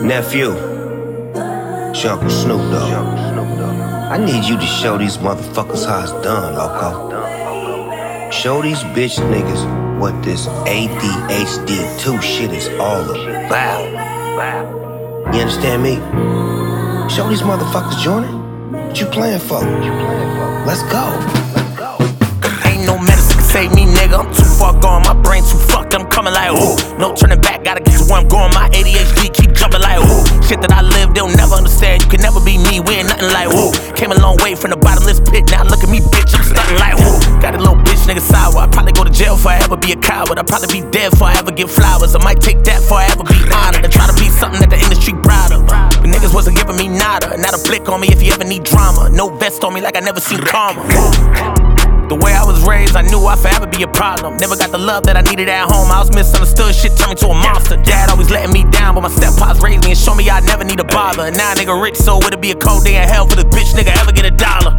Nephew, it's your Uncle Snoop Dogg. I need you to show these motherfuckers how it's done, loco. Show these bitch niggas what this ADHD2 shit is all about. You understand me? Show these motherfuckers, Jordan. What you playing for? Let's go. Ain't no medicine can save me, nigga. I'm too far gone, my brain too fucked. I'm coming like, ooh. No turning back, gotta get to where I'm going. My ADHD keep jumping like, ooh. Shit that I live, they'll never understand. You can never be me, we ain't nothing like, ooh. Came a long way from the bottomless pit, now look at me, bitch. I'm stunting like, ooh. Got a little bitch nigga sour. I'd probably go to jail if I ever be a coward. I'd probably be dead if I ever get flowers. I might take that if I ever be honored and try to be something that the industry proud of. But niggas wasn't giving me nada. Not a blick on me if you ever need drama. No vest on me like I never seen karma. The way I was raised, I knew I'd forever be a problem. Never got the love that I needed at home. I was misunderstood, shit turned me to a monster. Dad always letting me down, but my step-pops raised me and showed me I'd never need a bother. And now nigga rich, so it'll be a cold day in hell for this bitch nigga ever get $1.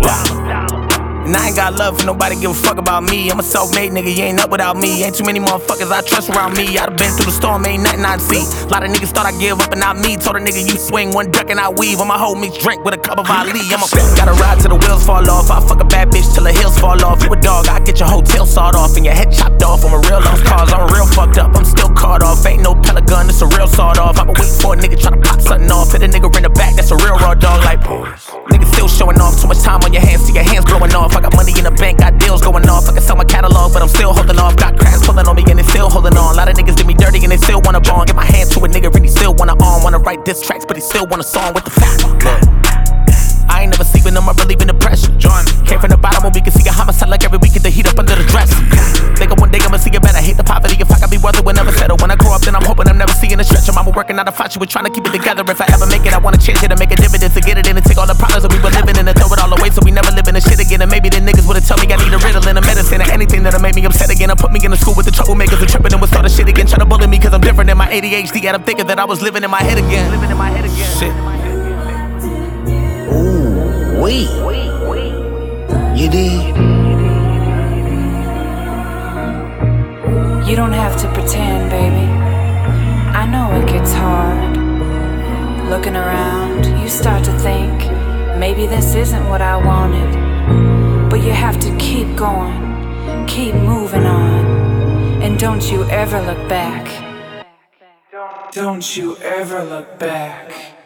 And I ain't got love for nobody, give a fuck about me. I'm a self-made nigga, you ain't up without me. Ain't too many motherfuckers I trust around me. I done been through the storm, ain't nothing I'd see. A lot of niggas thought I'd give up and not me. Told a nigga you swing one duck and I weave. On my whole mixed drink with a cup of Ali. Gotta ride till the wheels fall off. I fuck a bad bitch till the heels fall off. You a dog, I get your hotel sawed off and your head chopped off. I'm a real lost cause, I'm real fucked up. I'm still caught off, ain't no pellet gun, it's a real sawed off. I'ma wait for a nigga tryna pop something off. Hit a nigga in the back, that's a real raw dog like nigga still showing off. Too much time on your hands, see your hands blowing off. I got money in the bank, got deals going off. I can sell my catalog, but I'm still holding off. Got crabs pulling on me and they still holding on. A lot of niggas did me dirty and they still wanna bond. Get my hands to a nigga and he still wanna arm. Wanna write diss tracks, but he still want a song with the fact. I ain't never sleeping, I'm believing the pressure. Came from the bottom where we can see a homicide like every week, get the heat up under the dresser. Think of one day I'ma see it better. Hate the poverty, if I can be worth it, we'll never settle. When I grow up, then I'm hoping I'm never seeing a stretch. Mama working out a fight, she was trying to keep it together. If I ever make it, I wanna change it and make a dividend. To get it in and take all the problems that we were living in and throw it all away so we never live in the shit again. And maybe the niggas would've told me I need a Ritalin, a medicine, or anything that'll make me upset again. Or put me in the school with the troublemakers and tripping and would start the shit again. Trying to bully me cause I'm different than my ADHD. And I'm thinking that I was living in my head again. Shit. Ooh, wait. You did? You don't have to pretend, baby. I know it gets hard. Looking around, you start to think maybe this isn't what I wanted. But you have to keep going, keep moving on. And don't you ever look back. Don't you ever look back.